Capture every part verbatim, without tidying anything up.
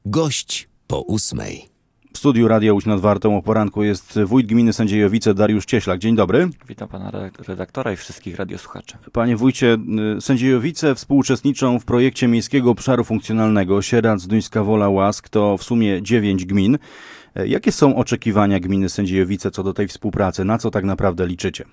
Gość po ósmej. W studiu Radia Łódź nad Wartą o poranku jest wójt gminy Sędziejowice Dariusz Cieślak. Dzień dobry. Witam pana redaktora i wszystkich radiosłuchaczy. Panie wójcie, Sędziejowice współuczestniczą w projekcie Miejskiego Obszaru Funkcjonalnego Sieradz-Duńska Wola-Łask. To w sumie dziewięć gmin. Jakie są oczekiwania gminy Sędziejowice co do tej współpracy? Na co tak naprawdę liczycie?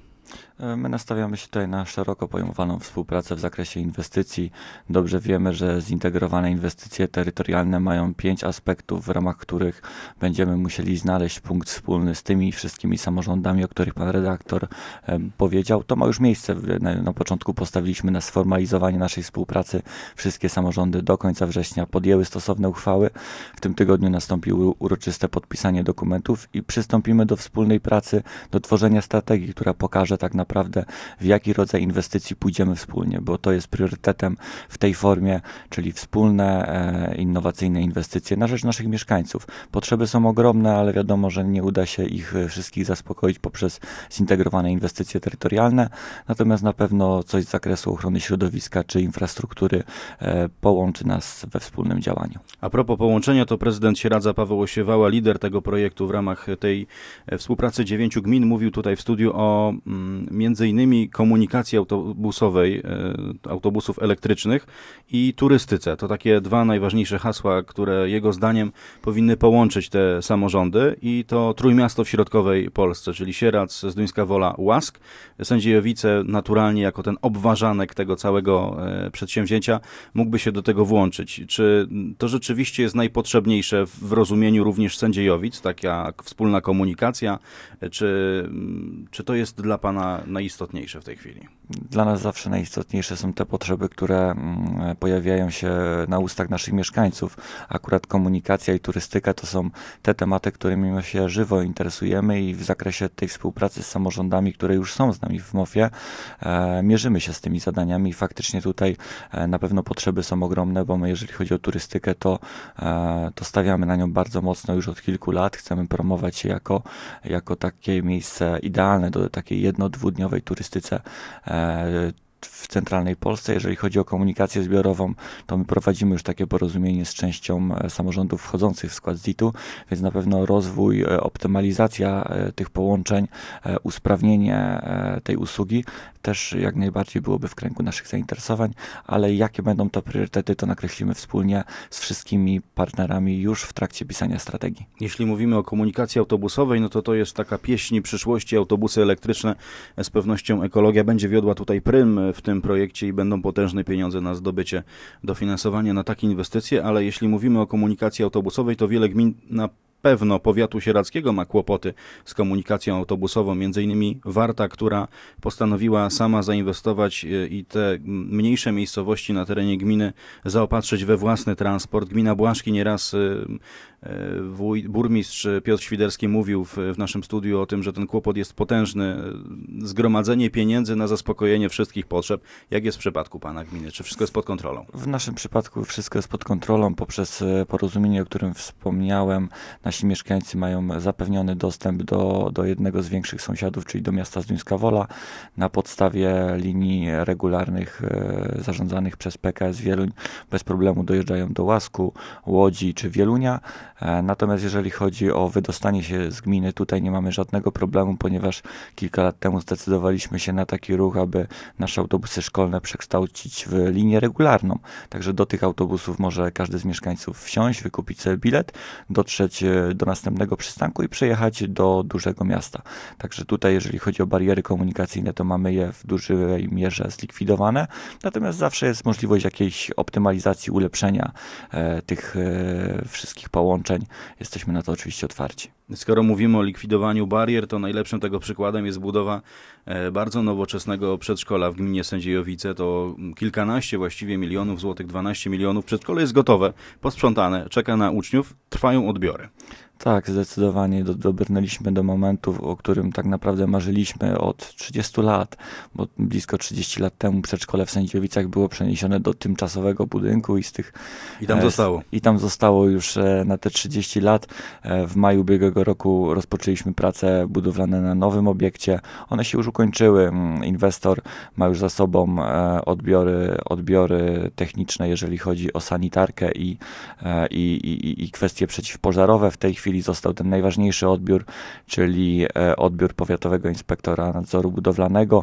My nastawiamy się tutaj na szeroko pojmowaną współpracę w zakresie inwestycji. Dobrze wiemy, że zintegrowane inwestycje terytorialne mają pięć aspektów, w ramach których będziemy musieli znaleźć punkt wspólny z tymi wszystkimi samorządami, o których pan redaktor powiedział. To ma już miejsce. Na, na początku postawiliśmy na sformalizowanie naszej współpracy. Wszystkie samorządy do końca września podjęły stosowne uchwały. W tym tygodniu nastąpiło uroczyste podpisanie dokumentów i przystąpimy do wspólnej pracy, do tworzenia strategii, która pokaże tak naprawdę, naprawdę w jaki rodzaj inwestycji pójdziemy wspólnie, bo to jest priorytetem w tej formie, czyli wspólne, e, innowacyjne inwestycje na rzecz naszych mieszkańców. Potrzeby są ogromne, ale wiadomo, że nie uda się ich wszystkich zaspokoić poprzez zintegrowane inwestycje terytorialne, natomiast na pewno coś z zakresu ochrony środowiska czy infrastruktury e, połączy nas we wspólnym działaniu. A propos połączenia, to prezydent Sieradza Paweł Osiewała, lider tego projektu w ramach tej współpracy dziewięciu gmin, mówił tutaj w studiu o mm, między innymi komunikacji autobusowej, autobusów elektrycznych i turystyce. To takie dwa najważniejsze hasła, które jego zdaniem powinny połączyć te samorządy i to Trójmiasto w środkowej Polsce, czyli Sieradz, Zduńska Wola, Łask. Sędziejowice naturalnie jako ten obwarzanek tego całego przedsięwzięcia mógłby się do tego włączyć. Czy to rzeczywiście jest najpotrzebniejsze w rozumieniu również Sędziejowic, taka wspólna komunikacja, czy, czy to jest dla pana najistotniejsze w tej chwili? Dla nas zawsze najistotniejsze są te potrzeby, które pojawiają się na ustach naszych mieszkańców. Akurat komunikacja i turystyka to są te tematy, którymi my się żywo interesujemy i w zakresie tej współpracy z samorządami, które już są z nami w M O F-ie, e, mierzymy się z tymi zadaniami i faktycznie tutaj e, na pewno potrzeby są ogromne, bo my jeżeli chodzi o turystykę, to, e, to stawiamy na nią bardzo mocno już od kilku lat. Chcemy promować się jako, jako takie miejsce idealne do takiej jedno-, dwudniowej turystyce e, w centralnej Polsce. Jeżeli chodzi o komunikację zbiorową, to my prowadzimy już takie porozumienie z częścią samorządów wchodzących w skład Z I T-u, więc na pewno rozwój, optymalizacja tych połączeń, usprawnienie tej usługi też jak najbardziej byłoby w kręgu naszych zainteresowań, ale jakie będą to priorytety, to nakreślimy wspólnie z wszystkimi partnerami już w trakcie pisania strategii. Jeśli mówimy o komunikacji autobusowej, no to to jest taka pieśń przyszłości. Autobusy elektryczne, z pewnością ekologia będzie wiodła tutaj prym w tym projekcie i będą potężne pieniądze na zdobycie dofinansowania na takie inwestycje, ale jeśli mówimy o komunikacji autobusowej, to wiele gmin na pewno powiatu sieradzkiego ma kłopoty z komunikacją autobusową, między innymi Warta, która postanowiła sama zainwestować i te mniejsze miejscowości na terenie gminy zaopatrzyć we własny transport. Gmina Błaszki nieraz wuj, burmistrz Piotr Świderski mówił w, w naszym studiu o tym, że ten kłopot jest potężny. Zgromadzenie pieniędzy na zaspokojenie wszystkich potrzeb. Jak jest w przypadku pana gminy? Czy wszystko jest pod kontrolą? W naszym przypadku wszystko jest pod kontrolą poprzez porozumienie, o którym wspomniałem. Nasi mieszkańcy mają zapewniony dostęp do, do jednego z większych sąsiadów, czyli do miasta Zduńska Wola, na podstawie linii regularnych e, zarządzanych przez P K S Wieluń. Bez problemu dojeżdżają do Łasku, Łodzi czy Wielunia. E, natomiast jeżeli chodzi o wydostanie się z gminy, tutaj nie mamy żadnego problemu, ponieważ kilka lat temu zdecydowaliśmy się na taki ruch, aby nasze autobusy szkolne przekształcić w linię regularną. Także do tych autobusów może każdy z mieszkańców wsiąść, wykupić sobie bilet, dotrzeć do następnego przystanku i przejechać do dużego miasta. Także tutaj, jeżeli chodzi o bariery komunikacyjne, to mamy je w dużej mierze zlikwidowane, natomiast zawsze jest możliwość jakiejś optymalizacji, ulepszenia e, tych e, wszystkich połączeń. Jesteśmy na to oczywiście otwarci. Skoro mówimy o likwidowaniu barier, to najlepszym tego przykładem jest budowa e, bardzo nowoczesnego przedszkola w gminie Sędziejowice. To kilkanaście właściwie milionów złotych, dwanaście milionów. Przedszkole jest gotowe, posprzątane, czeka na uczniów, trwają odbiory. Tak, zdecydowanie do, dobrnęliśmy do momentu, o którym tak naprawdę marzyliśmy od trzydziestu lat, bo blisko trzydzieści lat temu przedszkole w Sędziowicach było przeniesione do tymczasowego budynku i z tych... I tam e, zostało. I tam zostało już e, na te trzydzieści lat. E, w maju ubiegłego roku rozpoczęliśmy prace budowlane na nowym obiekcie. One się już ukończyły. Mm, Inwestor ma już za sobą e, odbiory, odbiory techniczne, jeżeli chodzi o sanitarkę i, e, i, i, i kwestie przeciwpożarowe. W tej chwili został ten najważniejszy odbiór, czyli odbiór powiatowego inspektora nadzoru budowlanego.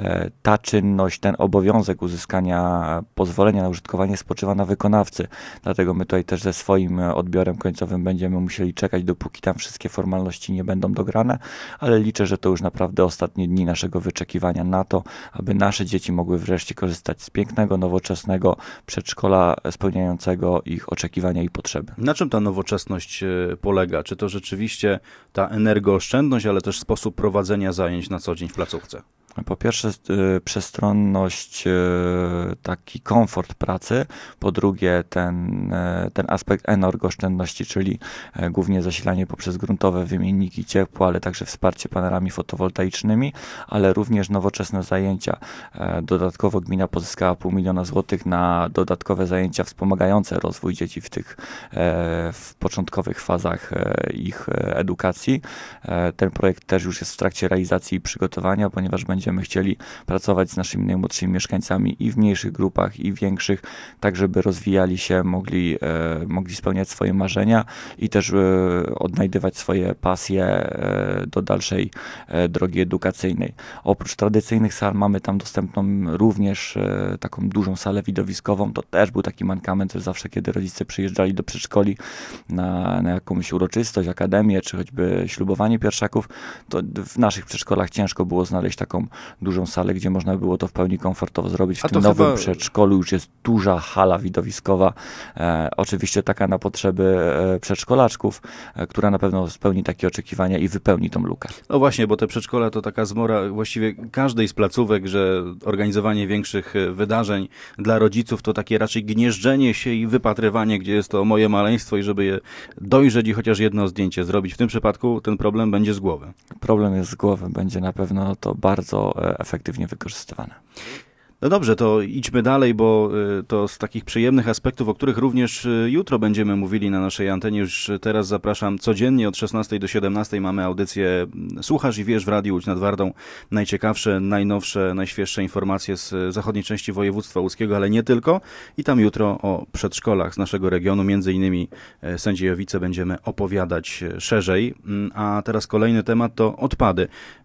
Ta czynność, ten obowiązek uzyskania pozwolenia na użytkowanie spoczywa na wykonawcy. Dlatego my tutaj też ze swoim odbiorem końcowym będziemy musieli czekać, dopóki tam wszystkie formalności nie będą dograne, ale liczę, że to już naprawdę ostatnie dni naszego wyczekiwania na to, aby nasze dzieci mogły wreszcie korzystać z pięknego, nowoczesnego przedszkola spełniającego ich oczekiwania i potrzeby. Na czym ta nowoczesność polega? Czy to rzeczywiście ta energooszczędność, ale też sposób prowadzenia zajęć na co dzień w placówce? Po pierwsze y, przestronność, y, taki komfort pracy, po drugie ten, y, ten aspekt energooszczędności, czyli y, głównie zasilanie poprzez gruntowe wymienniki ciepła, ale także wsparcie panelami fotowoltaicznymi, ale również nowoczesne zajęcia. Y, dodatkowo gmina pozyskała pół miliona złotych na dodatkowe zajęcia wspomagające rozwój dzieci w tych y, w początkowych fazach y, ich y, edukacji. Y, ten projekt też już jest w trakcie realizacji i przygotowania, ponieważ będzie Będziemy chcieli pracować z naszymi najmłodszymi mieszkańcami i w mniejszych grupach, i większych, tak żeby rozwijali się, mogli, e, mogli spełniać swoje marzenia i też e, odnajdywać swoje pasje e, do dalszej e, drogi edukacyjnej. Oprócz tradycyjnych sal mamy tam dostępną również e, taką dużą salę widowiskową. To też był taki mankament, że zawsze kiedy rodzice przyjeżdżali do przedszkoli na, na jakąś uroczystość, akademię, czy choćby ślubowanie pierwszaków, to w naszych przedszkolach ciężko było znaleźć taką dużą salę, gdzie można było to w pełni komfortowo zrobić. W A tym to nowym chyba... przedszkolu już jest duża hala widowiskowa, e, oczywiście taka na potrzeby e, przedszkolaczków, e, która na pewno spełni takie oczekiwania i wypełni tą lukę. No właśnie, bo te przedszkola to taka zmora właściwie każdej z placówek, że organizowanie większych wydarzeń dla rodziców to takie raczej gnieżdżenie się i wypatrywanie, gdzie jest to moje maleństwo i żeby je dojrzeć i chociaż jedno zdjęcie zrobić. W tym przypadku ten problem będzie z głowy. Problem jest z głowy, będzie na pewno to bardzo efektywnie wykorzystywane. No dobrze, to idźmy dalej, bo to z takich przyjemnych aspektów, o których również jutro będziemy mówili na naszej antenie. Już teraz zapraszam codziennie od szesnastej do siedemnastej mamy audycję Słuchasz i Wiesz w Radiu Łódź nad Wartą. Najciekawsze, najnowsze, najświeższe informacje z zachodniej części województwa łódzkiego, ale nie tylko. I tam jutro o przedszkolach z naszego regionu, między innymi Sędziojowice, będziemy opowiadać szerzej. A teraz kolejny temat to odpady.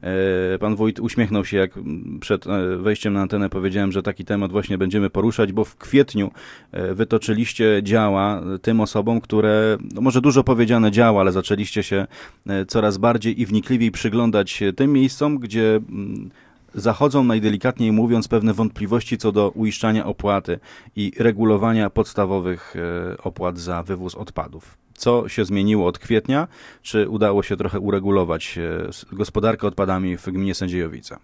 Pan wójt uśmiechnął się, jak przed wejściem na antenę powiedziałem, że taki temat właśnie będziemy poruszać, bo w kwietniu wytoczyliście działa tym osobom, które, no może dużo powiedziane działa, ale zaczęliście się coraz bardziej i wnikliwiej przyglądać tym miejscom, gdzie zachodzą, najdelikatniej mówiąc, pewne wątpliwości co do uiszczania opłaty i regulowania podstawowych opłat za wywóz odpadów. Co się zmieniło od kwietnia? Czy udało się trochę uregulować gospodarkę odpadami w gminie Sędziojowice?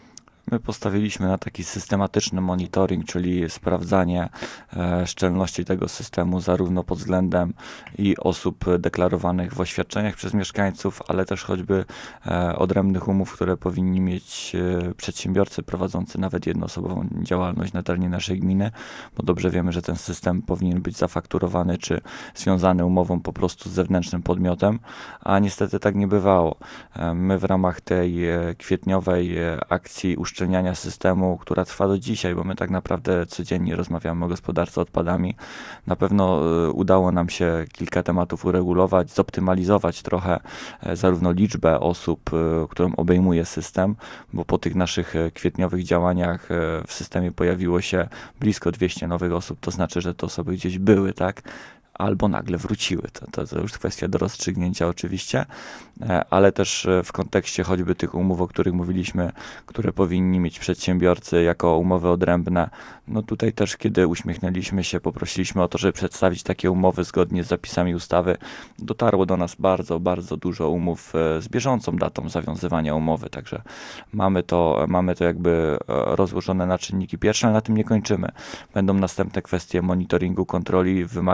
My postawiliśmy na taki systematyczny monitoring, czyli sprawdzanie e, szczelności tego systemu zarówno pod względem i osób deklarowanych w oświadczeniach przez mieszkańców, ale też choćby e, odrębnych umów, które powinni mieć e, przedsiębiorcy prowadzący nawet jednoosobową działalność na terenie naszej gminy, bo dobrze wiemy, że ten system powinien być zafakturowany czy związany umową po prostu z zewnętrznym podmiotem, a niestety tak nie bywało. E, my w ramach tej e, kwietniowej e, akcji uszczelniania systemu, która trwa do dzisiaj, bo my tak naprawdę codziennie rozmawiamy o gospodarce odpadami. Na pewno udało nam się kilka tematów uregulować, zoptymalizować trochę zarówno liczbę osób, którą obejmuje system, bo po tych naszych kwietniowych działaniach w systemie pojawiło się blisko dwieście nowych osób, to znaczy, że te osoby gdzieś były, tak? Albo nagle wróciły. To, to, to już kwestia do rozstrzygnięcia oczywiście, ale też w kontekście choćby tych umów, o których mówiliśmy, które powinni mieć przedsiębiorcy jako umowy odrębne, no tutaj też kiedy uśmiechnęliśmy się, poprosiliśmy o to, żeby przedstawić takie umowy zgodnie z zapisami ustawy, dotarło do nas bardzo, bardzo dużo umów z bieżącą datą zawiązywania umowy, także mamy to, mamy to jakby rozłożone na czynniki pierwsze, ale na tym nie kończymy. Będą następne kwestie monitoringu, kontroli, wymaga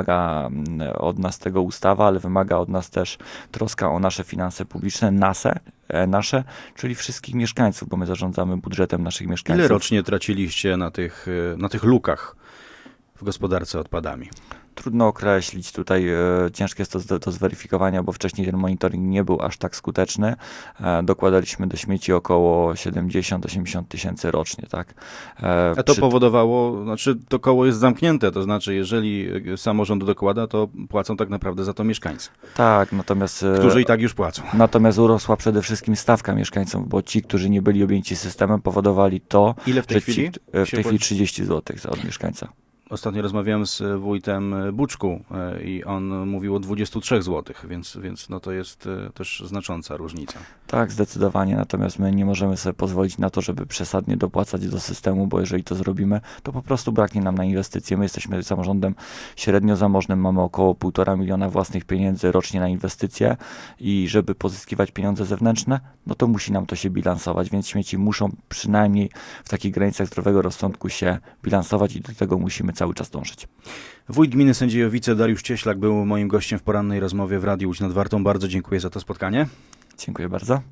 od nas tego ustawa, ale wymaga od nas też troska o nasze finanse publiczne, nasze, nasze, czyli wszystkich mieszkańców, bo my zarządzamy budżetem naszych mieszkańców. Ile rocznie traciliście na tych, na tych lukach w gospodarce odpadami? Trudno określić, tutaj e, ciężkie jest to do, do zweryfikowania, bo wcześniej ten monitoring nie był aż tak skuteczny. E, dokładaliśmy do śmieci około siedemdziesiąt do osiemdziesięciu tysięcy rocznie, tak? E, A to przy... powodowało, znaczy to koło jest zamknięte, to znaczy jeżeli samorząd dokłada, to płacą tak naprawdę za to mieszkańcy, Tak, natomiast... E, którzy i tak już płacą. Natomiast urosła przede wszystkim stawka mieszkańców, bo ci, którzy nie byli objęci systemem, powodowali to, Ile w tej że chwili? ci, e, w tej się chwili płaci? trzydzieści złotych za od mieszkańca. Ostatnio rozmawiałem z wójtem Buczku e, i on mówił o dwudziestu trzech złotych, więc, więc no to jest e, też znacząca różnica. Tak, zdecydowanie, natomiast my nie możemy sobie pozwolić na to, żeby przesadnie dopłacać do systemu, bo jeżeli to zrobimy, to po prostu braknie nam na inwestycje. My jesteśmy samorządem średnio zamożnym, mamy około półtora miliona własnych pieniędzy rocznie na inwestycje i żeby pozyskiwać pieniądze zewnętrzne, no to musi nam to się bilansować, więc śmieci muszą przynajmniej w takich granicach zdrowego rozsądku się bilansować i do tego musimy cały czas dążyć. Wójt gminy Sędziejowice Dariusz Cieślak był moim gościem w porannej rozmowie w Radiu Łódź nad Wartą. Bardzo dziękuję za to spotkanie. Dziękuję bardzo.